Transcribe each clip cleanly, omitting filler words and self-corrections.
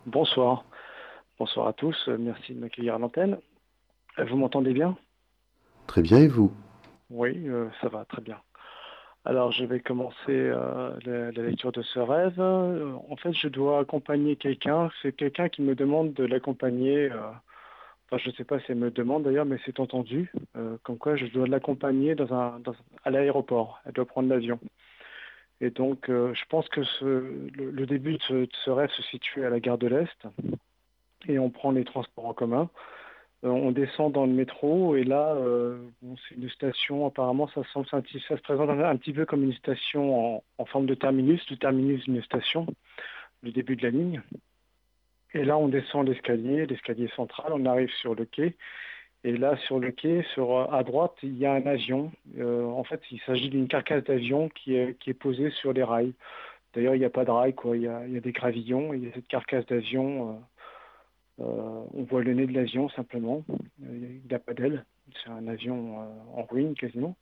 Bonsoir. Bonsoir à tous. Merci de m'accueillir à l'antenne. Vous m'entendez bien? Très bien, et vous? Oui, ça va très bien. Alors, je vais commencer la lecture de ce rêve. En fait, je dois accompagner quelqu'un. C'est quelqu'un qui me demande de l'accompagner. Enfin, je ne sais pas si elle me demande d'ailleurs, mais c'est entendu. Comme quoi, je dois l'accompagner à l'aéroport. Elle doit prendre l'avion. Et donc, je pense que le début de ce rêve se situe à la gare de l'Est. Et on prend les transports en commun. On descend dans le métro et là, bon, c'est une station, apparemment, ça se présente un petit peu comme une station en forme de terminus, le terminus d'une station, le début de la ligne. Et là, on descend l'escalier central, on arrive sur le quai. Et là, sur le quai, à droite, il y a un avion. En fait, il s'agit d'une carcasse d'avion qui est posée sur les rails. D'ailleurs, il n'y a pas de rails, quoi. Il y a des gravillons, et il y a cette carcasse d'avion. On voit le nez de l'avion simplement. Il n'a pas d'aile. C'est un avion en ruine quasiment.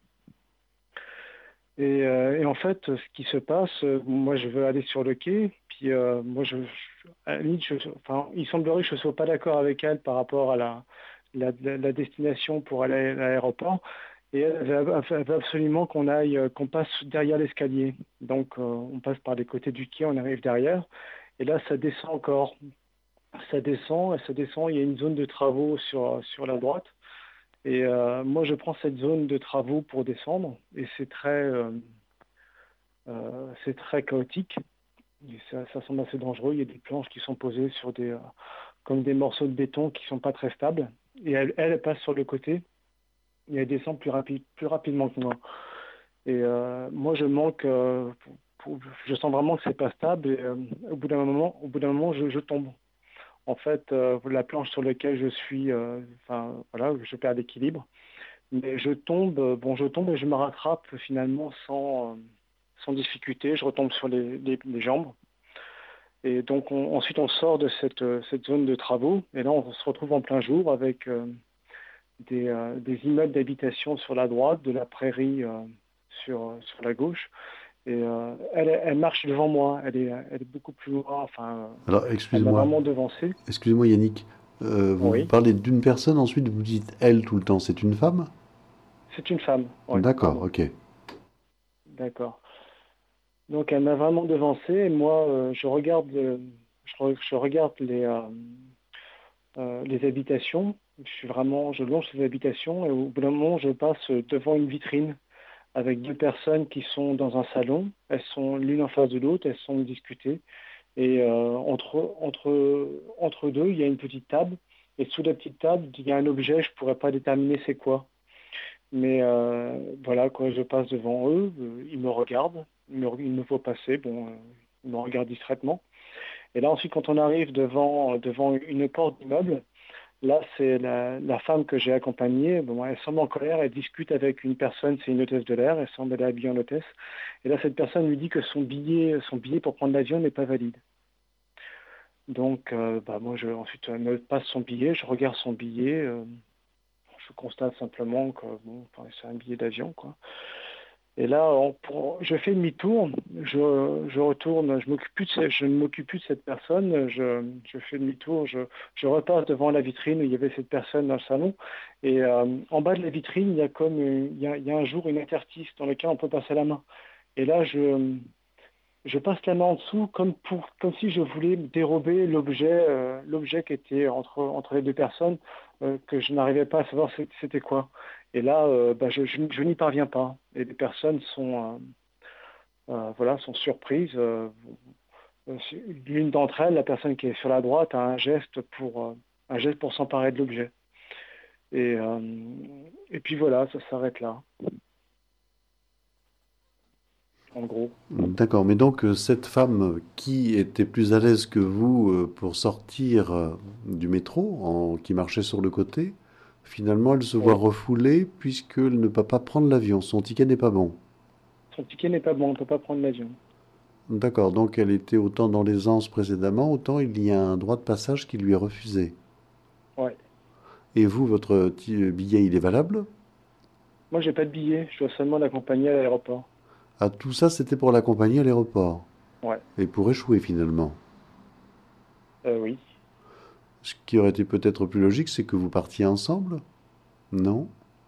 Et en fait, ce qui se passe, moi je veux aller sur le quai, puis moi à la limite, enfin, il semblerait que je ne sois pas d'accord avec elle par rapport à la destination pour aller à l'aéroport. Et elle veut absolument qu'on passe derrière l'escalier. Donc on passe par les côtés du quai, on arrive derrière. Et là, ça descend encore. Ça descend, il y a une zone de travaux sur la droite. Et moi, je prends cette zone de travaux pour descendre, et c'est très chaotique. Et ça semble assez dangereux. Il y a des planches qui sont posées sur comme des morceaux de béton qui sont pas très stables. Et elle passe sur le côté, et elle descend plus rapidement que moi. Et moi, je sens vraiment que c'est pas stable. Et au bout d'un moment, je tombe. En fait, la planche sur laquelle je suis, enfin, voilà, je perds l'équilibre. Mais je tombe et je me rattrape finalement sans difficulté. Je retombe sur les jambes. Et donc, ensuite, on sort de cette zone de travaux. Et là, on se retrouve en plein jour avec des immeubles d'habitation sur la droite, de la prairie sur la gauche. Et elle marche devant moi. Elle est beaucoup plus loin. Enfin, Alors, elle m'a excusez-moi, vraiment devancé. excusez-moi Yannick, vous Oui, parlez d'une personne, ensuite vous dites elle tout le temps, c'est une femme? c'est une femme. Oui, D'accord, pardon. ok. D'accord. Donc elle m'a vraiment devancé et moi je regarde les habitations. Je longe ces habitations et au bout d'un moment je passe devant une vitrine avec deux personnes qui sont dans un salon. Elles sont l'une en face de l'autre, elles sont discutées et entre deux il y a une petite table et sous la petite table il y a un objet, je pourrais pas déterminer c'est quoi. Mais voilà, quoi, je passe devant eux, ils me regardent, ils me voient passer, bon, ils me regardent discrètement. Et là, ensuite, quand on arrive devant une porte d'immeuble, là, c'est la femme que j'ai accompagnée. Bon, elle semble en colère, elle discute avec une personne, c'est une hôtesse de l'air, elle semble aller habillée en hôtesse. Et là, cette personne lui dit que son billet pour prendre l'avion n'est pas valide. Donc, moi, ensuite, elle me passe son billet, je regarde son billet, je constate simplement que bon, enfin, c'est un billet d'avion, quoi. Et là, je fais demi-tour, je retourne, je ne m'occupe plus de cette personne, je fais demi-tour, je repasse devant la vitrine où il y avait cette personne dans le salon. Et en bas de la vitrine, il y a il y a un jour une interstice dans lequel on peut passer la main. Et là, je passe la main en dessous comme si je voulais dérober l'objet qui était entre les deux personnes, que je n'arrivais pas à savoir c'était quoi. Et là, je n'y parviens pas. Et les personnes voilà, sont surprises. L'une d'entre elles, la personne qui est sur la droite, a un geste pour s'emparer de l'objet. Et, euh, et puis voilà, ça s'arrête là, en gros. D'accord, mais donc cette femme qui était plus à l'aise que vous pour sortir du métro, qui marchait sur le côté, finalement elle se voit Oui. refoulée puisqu'elle ne peut pas prendre l'avion, son ticket n'est pas bon. Son ticket n'est pas bon, on ne peut pas prendre l'avion. D'accord, donc elle était autant dans l'aisance précédemment, autant il y a un droit de passage qui lui est refusé. Ouais. Et vous, votre billet, il est valable? Moi, j'ai pas de billet, je dois seulement l'accompagner à l'aéroport. Ah, tout ça, c'était pour l'accompagner à l'aéroport. Ouais. Et pour échouer finalement. Oui. Ce qui aurait été peut-être plus logique, c'est que vous partiez ensemble? Non?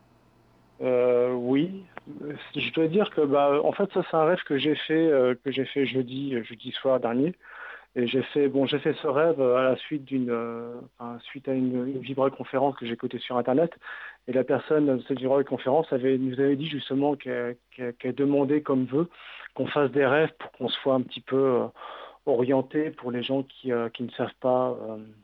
Oui. Je dois dire que bah en fait ça c'est un rêve que j'ai fait jeudi soir dernier. Et j'ai fait ce rêve à la suite suite à une vibroconférence que j'ai écoutée sur Internet. Et la personne de cette vibroconférence nous avait dit justement qu'elle demandait comme vœu qu'on fasse des rêves pour qu'on soit un petit peu orienté pour les gens qui ne savent pas,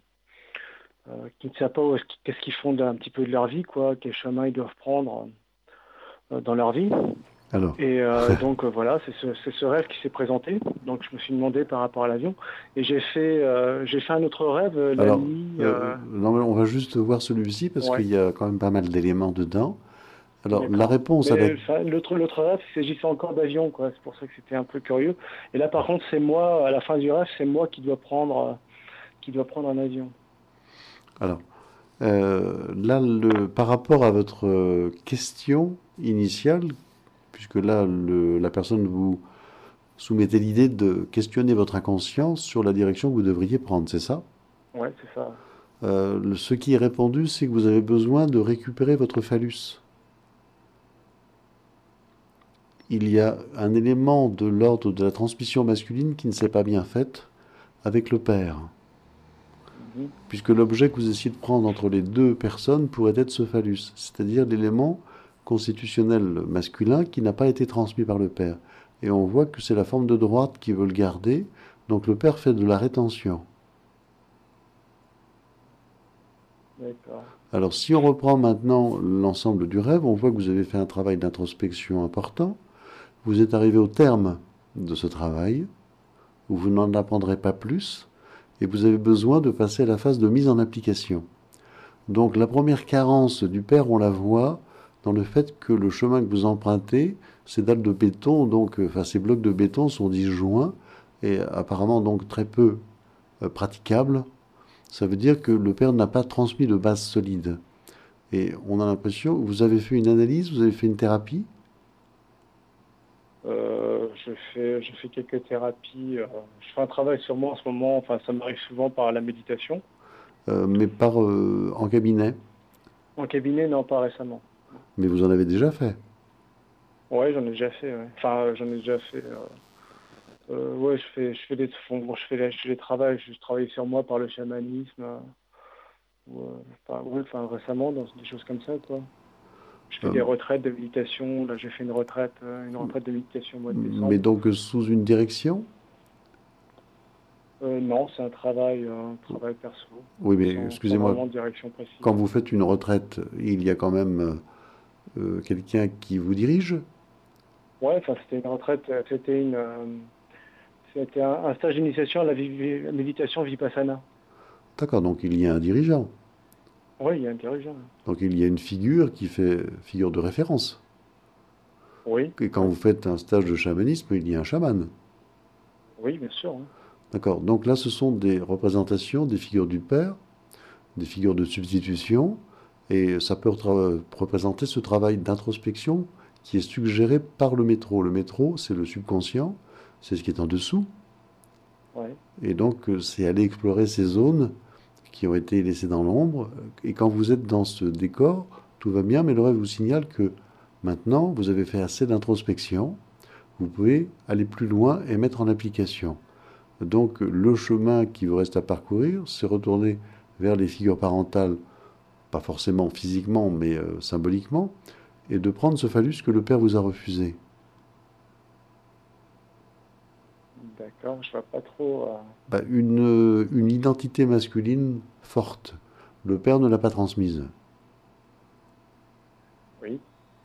qu'est-ce qu'ils font un petit peu de leur vie, quoi, quel chemin ils doivent prendre dans leur vie. Alors, Et donc voilà, c'est ce rêve qui s'est présenté. Donc je me suis demandé par rapport à l'avion. Et j'ai fait un autre rêve la alors, nuit. non, mais on va juste voir celui-ci parce Ouais, qu'il y a quand même pas mal d'éléments dedans. Alors, la d'accord. réponse à la... Mais enfin, l'autre rêve, il s'agissait encore d'avion, quoi. C'est pour ça que c'était un peu curieux. Et là, par contre, c'est moi, à la fin du rêve, c'est moi qui dois prendre un avion. Alors, là, par rapport à votre question initiale, puisque là, la personne vous soumettait l'idée de questionner votre inconscient sur la direction que vous devriez prendre, c'est ça? Ouais, c'est ça. Ce qui est répondu, c'est que vous avez besoin de récupérer votre phallus. Il y a un élément de l'ordre de la transmission masculine qui ne s'est pas bien faite avec le père, Mhm. puisque l'objet que vous essayez de prendre entre les deux personnes pourrait être ce phallus, c'est-à-dire l'élément constitutionnel masculin qui n'a pas été transmis par le père. Et on voit que c'est la forme de droite qui veut le garder, donc le père fait de la rétention. D'accord. Alors si on reprend maintenant l'ensemble du rêve, on voit que vous avez fait un travail d'introspection important, vous êtes arrivé au terme de ce travail, où vous n'en apprendrez pas plus, et vous avez besoin de passer à la phase de mise en application. Donc la première carence du père, on la voit dans le fait que le chemin que vous empruntez, ces dalles de béton, donc, enfin ces blocs de béton sont disjoints et apparemment donc très peu praticables. Ça veut dire que le père n'a pas transmis de base solide. Et on a l'impression que vous avez fait une analyse, vous avez fait une thérapie, Je fais quelques thérapies. Je fais un travail sur moi en ce moment. Enfin, ça m'arrive souvent par la méditation. mais par en cabinet. En cabinet, non, pas récemment. Mais vous en avez déjà fait. Ouais, j'en ai déjà fait. Ouais. Enfin, j'en ai déjà fait. Ouais, je fais des, bon, je fais des travaux, je travaille sur moi par le chamanisme. Ouais, enfin, récemment, dans des choses comme ça, quoi. Je fais Euh, des retraites de méditation. Là, j'ai fait une retraite de méditation au mois de mais décembre. donc sous une direction. Non, c'est un travail perso, Oui, mais sans excusez-moi, vraiment de direction quand précise. vous faites une retraite, il y a quand même quelqu'un qui vous dirige. Ouais, enfin, c'était une retraite, c'était un stage d'initiation à la méditation Vipassana. D'accord, donc il y a un dirigeant. Oui, il y a un dirigeant. Donc il y a une figure qui fait figure de référence. Oui, Et quand oui, vous faites un stage de chamanisme, il y a un chaman. oui, bien sûr. Hein. D'accord, donc là ce sont des représentations des figures du père, des figures de substitution, et ça peut représenter ce travail d'introspection qui est suggéré par le métro. Le métro, c'est le subconscient, c'est ce qui est en dessous, Ouais. et donc c'est aller explorer ces zones qui ont été laissées dans l'ombre. Et quand vous êtes dans ce décor, tout va bien, mais le rêve vous signale que maintenant, vous avez fait assez d'introspection, vous pouvez aller plus loin et mettre en application. Donc le chemin qui vous reste à parcourir, c'est retourner vers les figures parentales, pas forcément physiquement, mais symboliquement, et de prendre ce phallus que le père vous a refusé. D'accord, je vois pas trop. Bah, une identité masculine forte. Le père ne l'a pas transmise. Oui,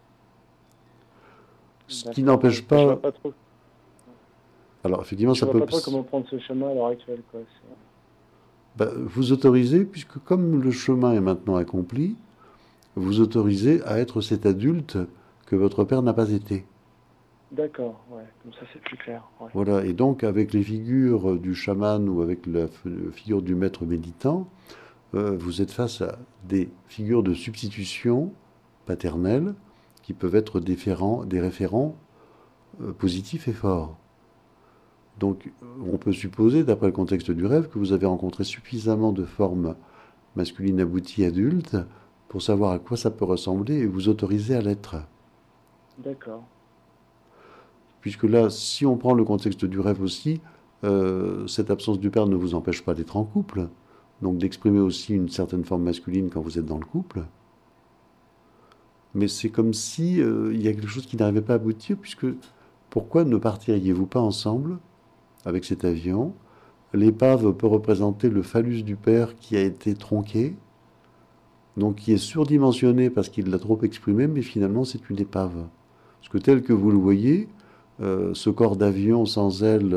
Ce qui d'accord, n'empêche ouais. Je pas... vois pas trop. Alors effectivement, Je ça vois peut pas trop comment prendre ce chemin à l'heure actuelle, quoi. bah, vous autoriser, puisque comme le chemin est maintenant accompli, vous autorisez à être cet adulte que votre père n'a pas été. D'accord, ouais. Comme ça, c'est plus clair. Ouais. Voilà, et donc avec les figures du chaman ou avec la figure du maître méditant, vous êtes face à des figures de substitution paternelle qui peuvent être des référents positifs et forts. Donc, on peut supposer, d'après le contexte du rêve, que vous avez rencontré suffisamment de formes masculines abouties adultes pour savoir à quoi ça peut ressembler et vous autoriser à l'être. D'accord. Puisque là, si on prend le contexte du rêve aussi, cette absence du père ne vous empêche pas d'être en couple, donc d'exprimer aussi une certaine forme masculine quand vous êtes dans le couple. Mais c'est comme si il y a quelque chose qui n'arrivait pas à aboutir, puisque pourquoi ne partiriez-vous pas ensemble avec cet avion? L'épave peut représenter le phallus du père qui a été tronqué, donc qui est surdimensionné parce qu'il l'a trop exprimé, mais finalement c'est une épave. Parce que tel que vous le voyez, ce corps d'avion sans aile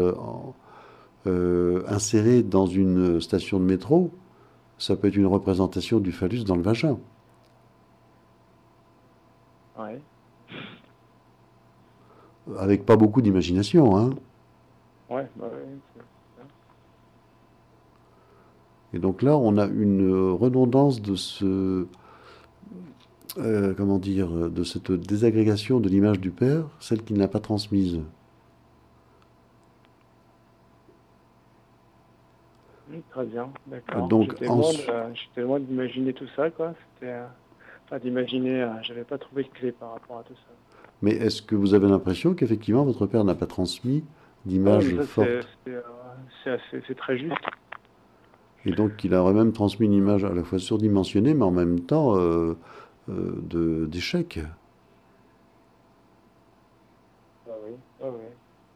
inséré dans une station de métro, ça peut être une représentation du phallus dans le vagin. Ouais. Avec pas beaucoup d'imagination, hein. Ouais, bah ouais, Et donc là, on a une redondance de comment dire, de cette désagrégation de l'image du père, celle qu'il n'a pas transmise. très bien, d'accord. Donc, J'étais loin d'imaginer tout ça, quoi. C'était, enfin, d'imaginer, j'avais pas trouvé de clé par rapport à tout ça. mais est-ce que vous avez l'impression qu'effectivement votre père n'a pas transmis Ah ouais, mais d'image ça, forte c'est très juste. et donc qu'il aurait même transmis une image à la fois surdimensionnée mais en même temps d'échec. Ah oui, ah oui.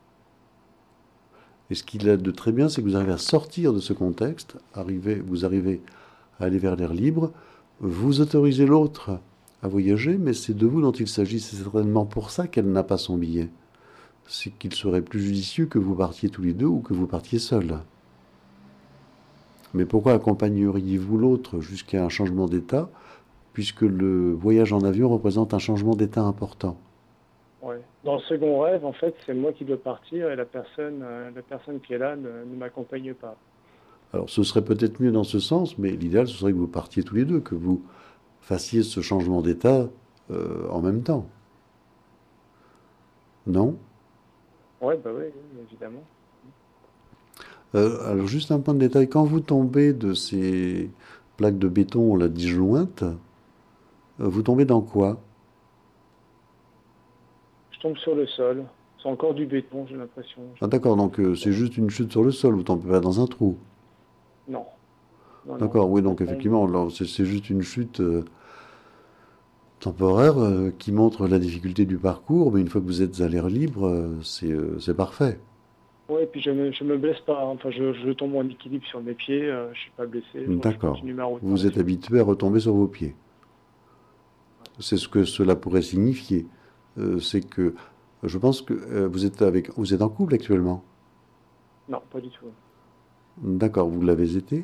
Et ce qu'il a de très bien, c'est que vous arrivez à sortir de ce contexte, vous arrivez à aller vers l'air libre, vous autorisez l'autre à voyager, mais c'est de vous dont il s'agit. C'est certainement pour ça qu'elle n'a pas son billet. C'est qu'il serait plus judicieux que vous partiez tous les deux ou que vous partiez seul. Mais pourquoi accompagneriez-vous l'autre jusqu'à un changement d'état, puisque le voyage en avion représente un changement d'état important? Ouais. Dans le second rêve, en fait, c'est moi qui dois partir et la personne qui est là ne m'accompagne pas. Alors ce serait peut-être mieux dans ce sens, mais l'idéal ce serait que vous partiez tous les deux, que vous fassiez ce changement d'état en même temps. Non? Ouais, bah oui, oui, évidemment. Alors juste un point de détail, quand vous tombez de ces plaques de béton la disjointes, vous tombez dans quoi? Je tombe sur le sol. C'est encore du béton, j'ai l'impression. Ah d'accord, donc c'est juste une chute sur le sol, vous tombez pas dans un trou. Non, non, non, D'accord, oui, ça donc tombe. effectivement, là, c'est juste une chute temporaire qui montre la difficulté du parcours, mais une fois que vous êtes à l'air libre, c'est parfait. Ouais, et puis je me blesse pas, hein. Enfin, je tombe en équilibre sur mes pieds, je suis pas blessé, donc je D'accord. continue ma route par Vous la êtes suite. habitué à retomber sur vos pieds. C'est ce que cela pourrait signifier. C'est que je pense que vous êtes en couple actuellement. Non, pas du tout. D'accord, vous l'avez été.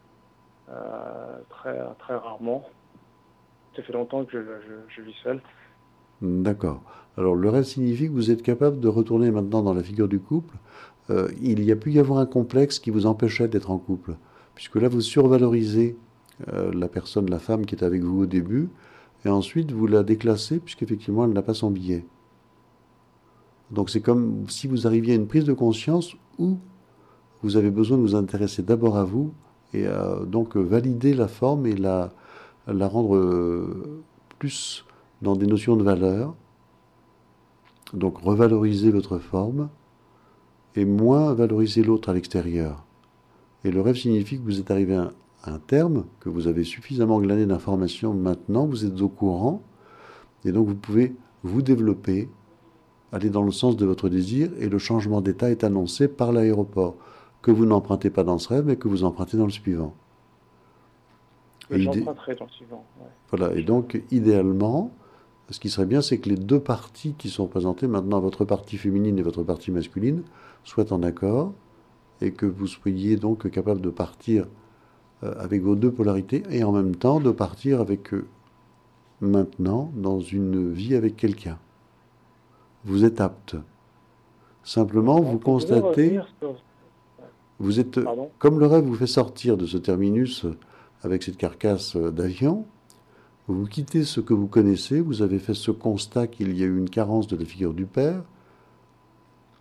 Très, très rarement. Ça fait longtemps que je vis seul. D'accord. Alors le rêve signifie que vous êtes capable de retourner maintenant dans la figure du couple. Il y a pu y avoir un complexe qui vous empêchait d'être en couple, puisque là vous survalorisez la personne, la femme qui est avec vous au début, et ensuite vous la déclassez puisqu'effectivement elle n'a pas son billet. Donc c'est comme si vous arriviez à une prise de conscience où vous avez besoin de vous intéresser d'abord à vous et donc valider la forme et la rendre plus dans des notions de valeur. Donc revaloriser votre forme et moins valoriser l'autre à l'extérieur. Et le rêve signifie que vous êtes arrivé à un terme, que vous avez suffisamment glané d'informations maintenant, vous êtes au courant, et donc vous pouvez vous développer, aller dans le sens de votre désir, et le changement d'état est annoncé par l'aéroport, que vous n'empruntez pas dans ce rêve, mais que vous empruntez dans le suivant. Que Et idée, j'emprunterai dans le suivant. Ouais. voilà, et donc idéalement, ce qui serait bien, c'est que les deux parties qui sont représentées, maintenant votre partie féminine et votre partie masculine, soient en accord, et que vous soyez donc capable de partir avec vos deux polarités, et en même temps de partir avec eux maintenant dans une vie avec quelqu'un. Vous êtes apte. Simplement, D'accord. vous Vous pouvez constatez, revenir sur... vous êtes, Pardon? comme le rêve vous fait sortir de ce terminus avec cette carcasse d'avion, vous quittez ce que vous connaissez, vous avez fait ce constat qu'il y a eu une carence de la figure du père,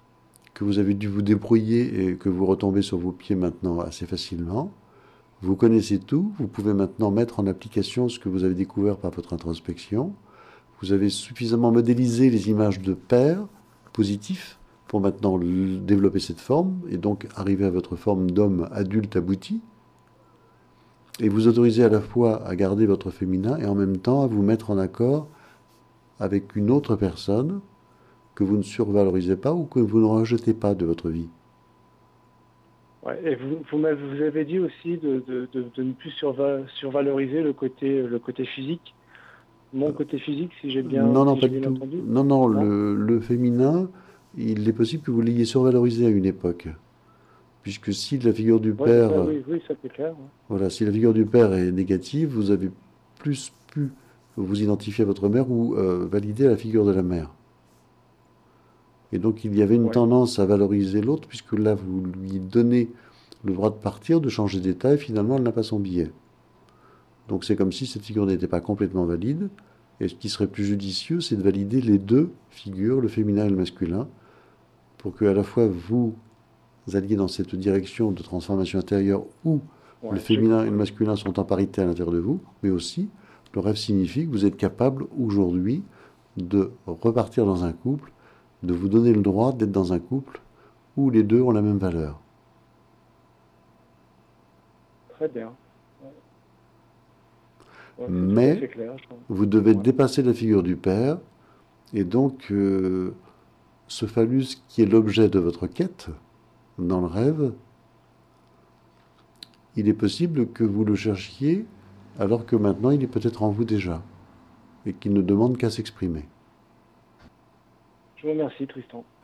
que vous avez dû vous débrouiller et que vous retombez sur vos pieds maintenant assez facilement. Vous connaissez tout, vous pouvez maintenant mettre en application ce que vous avez découvert par votre introspection. Vous avez suffisamment modélisé les images de père positifs pour maintenant développer cette forme et donc arriver à votre forme d'homme adulte abouti. Et vous autorisez à la fois à garder votre féminin et en même temps à vous mettre en accord avec une autre personne que vous ne survalorisez pas ou que vous ne rejetez pas de votre vie. Ouais, et vous avez dit aussi de ne plus survaloriser le côté physique. Mon côté physique, Non, non, si pas j'ai du bien tout. entendu. Non, non, Non? le féminin, il est possible que vous l'ayez survalorisé à une époque. Puisque si la figure du Ouais, père, ça, oui, oui, ça c'est clair. Ouais. voilà, si la figure du père est négative, vous avez plus pu vous identifier à votre mère ou valider la figure de la mère. Et donc il y avait une Ouais, tendance à valoriser l'autre, puisque là vous lui donnez le droit de partir, de changer d'état, et finalement elle n'a pas son billet. Donc c'est comme si cette figure n'était pas complètement valide. Et ce qui serait plus judicieux, c'est de valider les deux figures, le féminin et le masculin, pour que à la fois vous alliez dans cette direction de transformation intérieure où le ouais, je féminin et le comprends. masculin sont en parité à l'intérieur de vous, mais aussi le rêve signifie que vous êtes capable aujourd'hui de repartir dans un couple, de vous donner le droit d'être dans un couple où les deux ont la même valeur. Très bien. Ouais, c'est tout à Mais fait clair. vous devez Ouais. dépasser la figure du père, et donc ce phallus qui est l'objet de votre quête dans le rêve, il est possible que vous le cherchiez alors que maintenant il est peut-être en vous déjà et qu'il ne demande qu'à s'exprimer. Je vous remercie, Tristan.